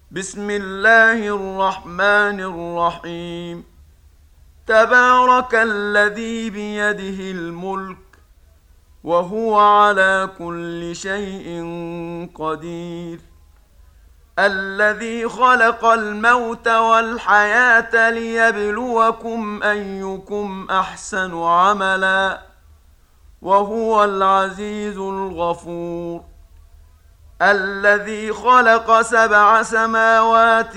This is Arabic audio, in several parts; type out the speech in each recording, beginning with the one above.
بسم الله الرحمن الرحيم. تبارك الذي بيده الملك وهو على كل شيء قدير، الذي خلق الموت والحياة ليبلوكم أيكم أحسن عملا وهو العزيز الغفور، الذي خلق 7 سماوات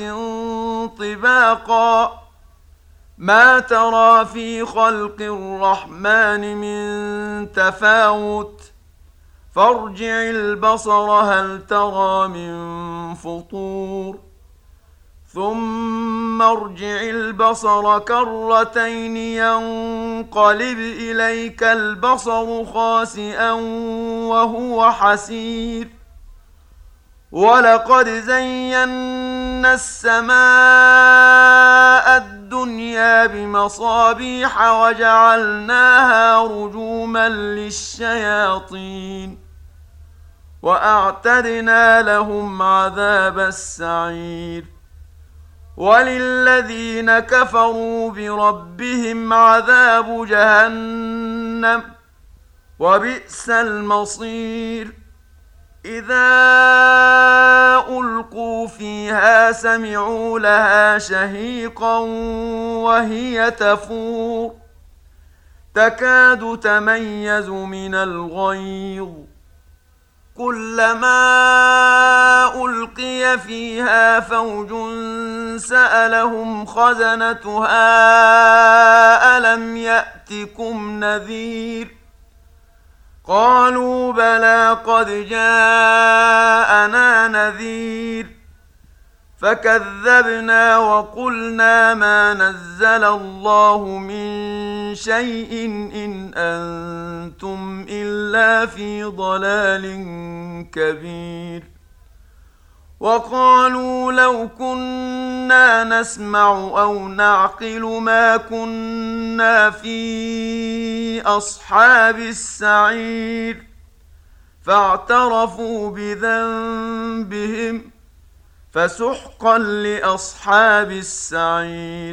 طباقا ما ترى في خلق الرحمن من تفاوت فارجع البصر هل ترى من فطور ثم ارجع البصر كرتين ينقلب إليك البصر خاسئا وهو حسير، ولقد زينا السماء الدنيا بمصابيح وجعلناها رجوما للشياطين وأعتدنا لهم عذاب السعير، وللذين كفروا بربهم عذاب جهنم وبئس المصير. إذا ألقوا فيها سمعوا لها شهيقا وهي تفور تكاد تميز من الغيظ، كلما ألقي فيها فوج سألهم خزنتها ألم يأتكم نذير، قالوا بلى قد جاءنا نذير، فكذبنا وقلنا ما نزل الله من شيء إن أنتم إلا في ضلال كبير، وقالوا لو كنا نسمع أو نعقل ما كنا في أصحاب السعير، فاعترفوا بذنبهم فسحقا لأصحاب السعير.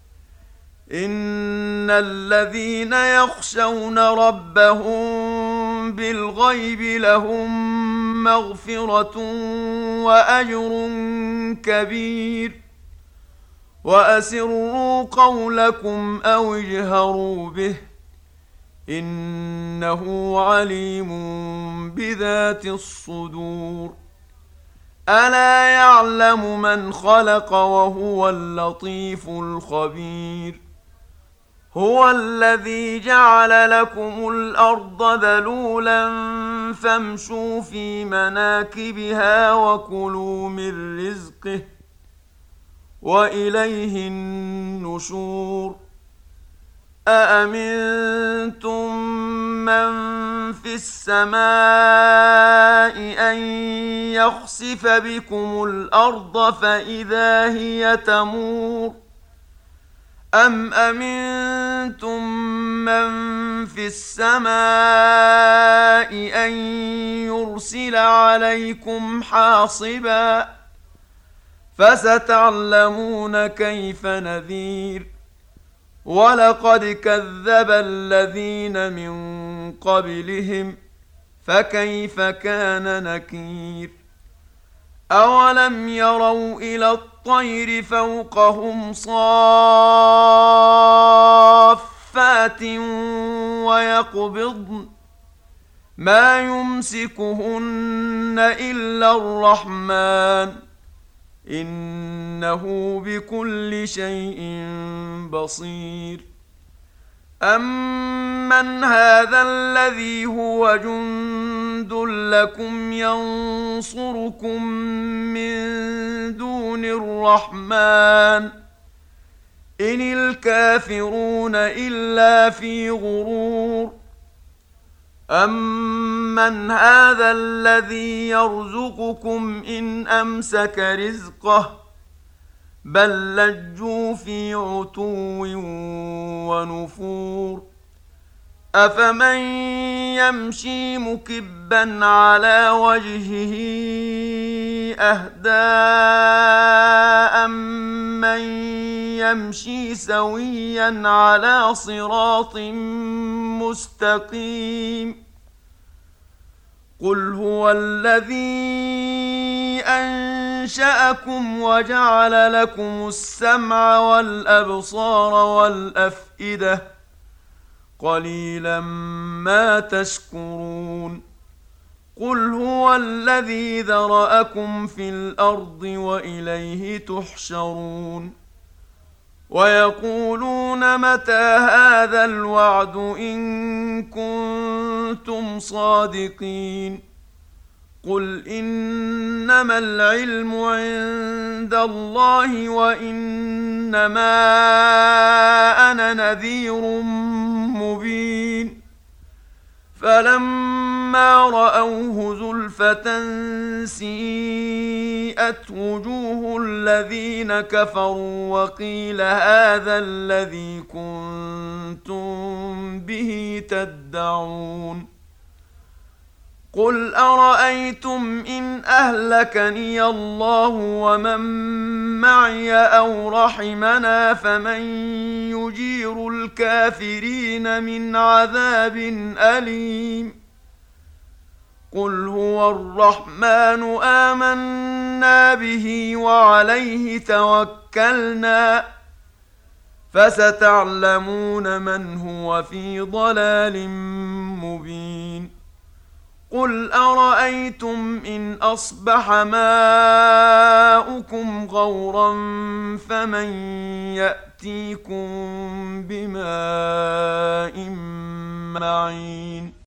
إن الذين يخشون ربهم بالغيب لهم مغفرة وأجر كبير، وأسروا قولكم أو اجهروا به إنه عليم بذات الصدور. ألا يعلم من خلق وهو اللطيف الخبير. هو الذي جعل لكم الأرض ذلولا فامشوا في مناكبها وكلوا من رزقه وإليه النشور. أأمنتم من في السماء أن يخسف بكم الأرض فإذا هي تمور، أم أمنتم من في السماء أن يرسل عليكم حاصبا، فستعلمون كيف نذير. ولقد كذب الذين من قبلهم فكيف كان نكير. أولم يروا إلى الطير فوقهم صافات ويقبضن ما يمسكهن إلا الرحمن إنه بكل شيء بصير. أمن هذا الذي هو جند لكم ينصركم من دون الرحمن إن الكافرون إلا في غرور. أمن هذا الذي يرزقكم إن أمسك رزقه بل لجوا في عتو ونفور. أفمن يمشي مكبا على وجهه أهدى أمن يمشي سويا على صراط مستقيم قل هو الذي أنشأكم وجعل لكم السمع والأبصار والأفئدة قليلا ما تشكرون قل هو الذي ذرأكم في الأرض وإليه تحشرون ويقولون متى هذا الوعد إن كنتم صادقين قل إنما العلم عند الله وإنما أنا نذير مبين فلما رأوه زلفة سيئت وجوه الذين كفروا وقيل هذا الذي كنتم به تدعون قل أرأيتم إن أهلكني الله ومن معي أو رحمنا فمن يجير الكافرين من عذاب أليم قل هو الرحمن آمنا به وعليه توكلنا فستعلمون من هو في ضلال مبين قل أرأيتم إن أصبح ماؤكم غورا فمن يأتيكم بماء معين